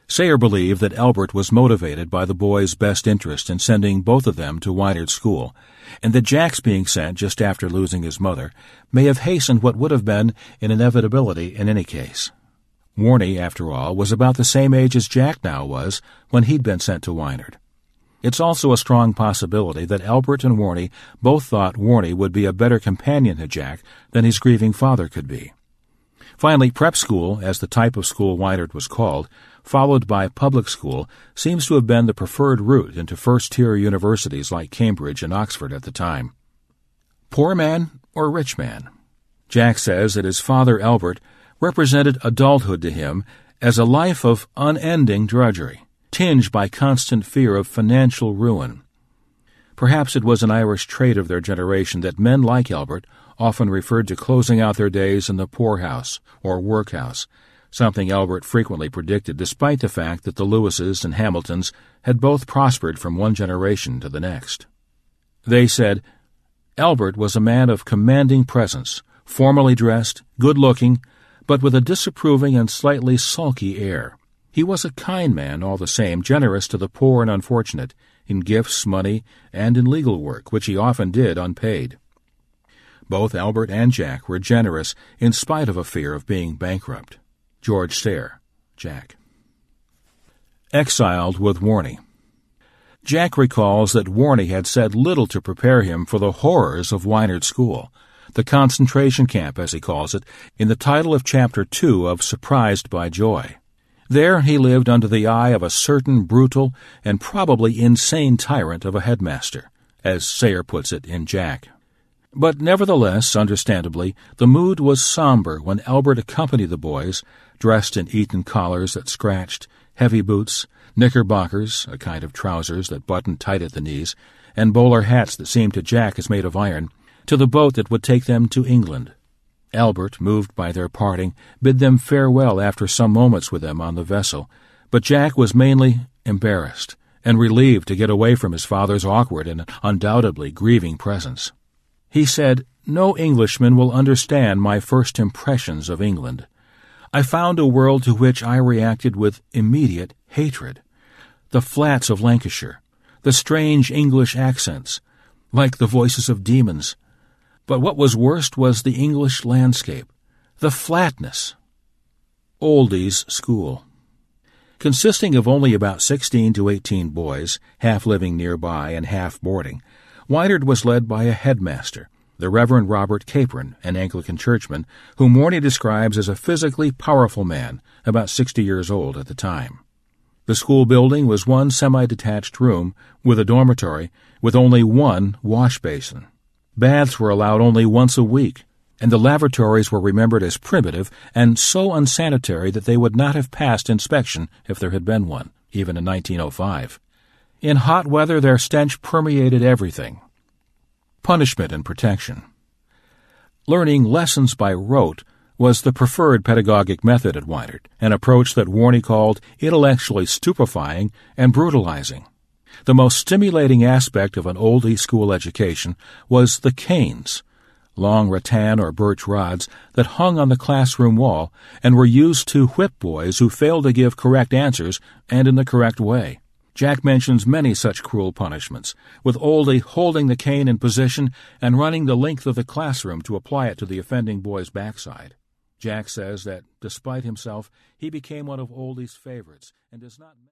Sayre believed that Albert was motivated by the boys' best interest in sending both of them to Wynard School, and that Jack's being sent just after losing his mother may have hastened what would have been an inevitability in any case. Warnie, after all, was about the same age as Jack now was when he'd been sent to Wynard. It's also a strong possibility that Albert and Warnie both thought Warnie would be a better companion to Jack than his grieving father could be. Finally, prep school, as the type of school Wynard was called, followed by public school, seems to have been the preferred route into first-tier universities like Cambridge and Oxford at the time. Poor man or rich man? Jack says that his father, Albert, represented adulthood to him as a life of unending drudgery, tinged by constant fear of financial ruin. Perhaps it was an Irish trait of their generation that men like Albert often referred to closing out their days in the poorhouse or workhouse, something Albert frequently predicted despite the fact that the Lewises and Hamiltons had both prospered from one generation to the next. They said, Albert was a man of commanding presence, formally dressed, good-looking, but with a disapproving and slightly sulky air. He was a kind man all the same, generous to the poor and unfortunate, in gifts, money, and in legal work, which he often did unpaid. Both Albert and Jack were generous in spite of a fear of being bankrupt. George Sayre, Jack. Exiled with Warnie. Jack recalls that Warnie had said little to prepare him for the horrors of Wynard School, the concentration camp, as he calls it, in the title of Chapter 2 of Surprised by Joy. There he lived under the eye of a certain brutal and probably insane tyrant of a headmaster, as Sayre puts it in Jack. But nevertheless, understandably, the mood was somber when Albert accompanied the boys, dressed in Eton collars that scratched, heavy boots, knickerbockers, a kind of trousers that buttoned tight at the knees, and bowler hats that seemed to Jack as made of iron, to the boat that would take them to England. Albert, moved by their parting, bid them farewell after some moments with them on the vessel, but Jack was mainly embarrassed and relieved to get away from his father's awkward and undoubtedly grieving presence. He said, "No Englishman will understand my first impressions of England. I found a world to which I reacted with immediate hatred. The flats of Lancashire, the strange English accents, like the voices of demons. But what was worst was the English landscape, the flatness." Oldie's School. Consisting of only about 16 to 18 boys, half living nearby and half boarding, Wynard was led by a headmaster, the Reverend Robert Capron, an Anglican churchman, whom Warnie describes as a physically powerful man, about 60 years old at the time. The school building was one semi-detached room with a dormitory with only one wash basin. Baths were allowed only once a week, and the lavatories were remembered as primitive and so unsanitary that they would not have passed inspection if there had been one, even in 1905. In hot weather, their stench permeated everything. Punishment and protection. Learning lessons by rote was the preferred pedagogic method at Wynard, an approach that Warnie called intellectually stupefying and brutalizing. The most stimulating aspect of an oldie school education was the canes, long rattan or birch rods that hung on the classroom wall and were used to whip boys who failed to give correct answers and in the correct way. Jack mentions many such cruel punishments, with Oldie holding the cane in position and running the length of the classroom to apply it to the offending boy's backside. Jack says that, despite himself, he became one of Oldie's favorites and does not